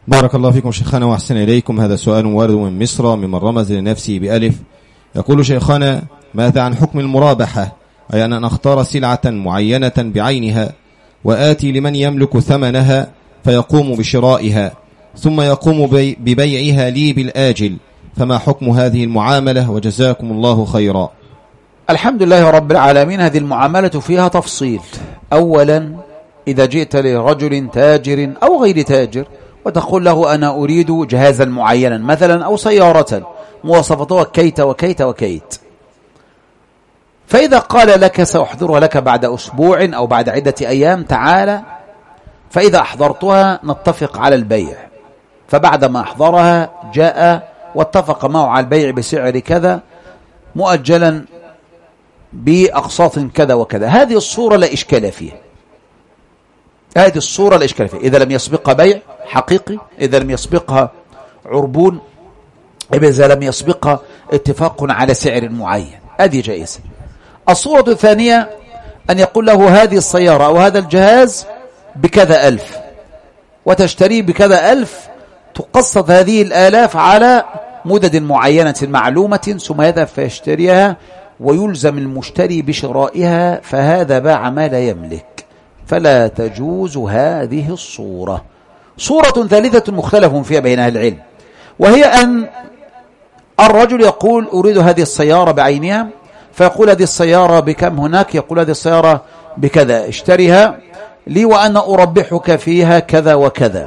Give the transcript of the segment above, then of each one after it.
بارك الله فيكم شيخنا وأحسن إليكم. هذا سؤال وارد من مصر ممن رمز لنفسه بألف. يقول شيخنا: ماذا عن حكم المرابحة، أي أن أختار سلعة معينة بعينها وآتي لمن يملك ثمنها فيقوم بشرائها ثم يقوم ببيعها لي بالآجل، فما حكم هذه المعاملة؟ وجزاكم الله خيرا. الحمد لله رب العالمين. هذه المعاملة فيها تفصيل. أولا، إذا جئت لرجل تاجر أو غير تاجر وتقول له أنا أريد جهازا معينا مثلا أو سيارة مواصفتها كيت وكيت وكيت، فإذا قال لك سأحضرها لك بعد أسبوع أو بعد عدة أيام، تعالى، فإذا أحضرتها نتفق على البيع، فبعد ما أحضرها جاء واتفق معه على البيع بسعر كذا مؤجلا بأقساط كذا وكذا. هذه الصورة لا إشكال فيها، هذه الصورة لا إشكال فيها إذا لم يسبقها بيع حقيقي، إذا لم يسبقها عربون، إذا لم يسبقها اتفاق على سعر معين، هذه جائزة. الصورة الثانية أن يقول له هذه السيارة أو هذا الجهاز بكذا ألف وتشتريه بكذا ألف، تقسط هذه الآلاف على مدد معينة معلومة، ثم يذهب فيشتريها ويلزم المشتري بشرائها، فهذا باع ما لا يملك، فلا تجوز هذه الصورة. صورة ثالثة مختلف فيها بين أهل العلم، وهي أن الرجل يقول أريد هذه السيارة بعينها، فيقول هذه السيارة بكم هناك؟ يقول هذه السيارة بكذا، اشتريها لي وأنا أربحك فيها كذا وكذا،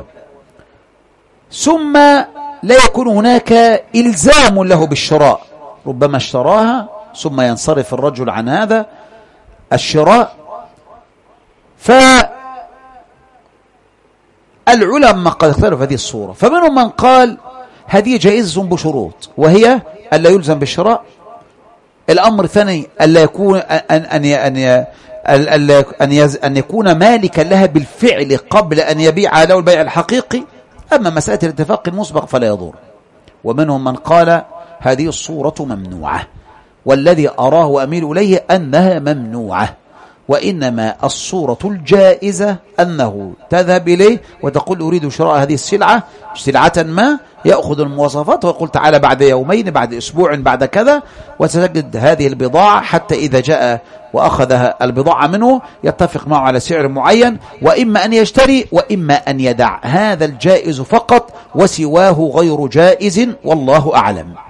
ثم لا يكون هناك إلزام له بالشراء، ربما اشتراها ثم ينصرف الرجل عن هذا الشراء. فالعلماء قد اختلفوا هذه الصورة، فمنهم من قال هذه جائزة بشروط، وهي ألا يلزم بالشراء. الأمر الثاني ألا يكون أن يكون مالكا لها بالفعل قبل أن يبيع له البيع الحقيقي. أما مسألة الاتفاق المسبق فلا يضر. ومنهم من قال هذه الصورة ممنوعة، والذي أراه وأميل إليه أنها ممنوعة، وإنما الصورة الجائزة أنه تذهب إليه وتقول أريد شراء هذه السلعة، سلعة ما، يأخذ المواصفات ويقول تعالى بعد يومين بعد أسبوع بعد كذا، وستجد هذه البضاعة، حتى إذا جاء وأخذ البضاعة منه يتفق معه على سعر معين، وإما أن يشتري وإما أن يدع. هذا الجائز فقط، وسواه غير جائز، والله أعلم.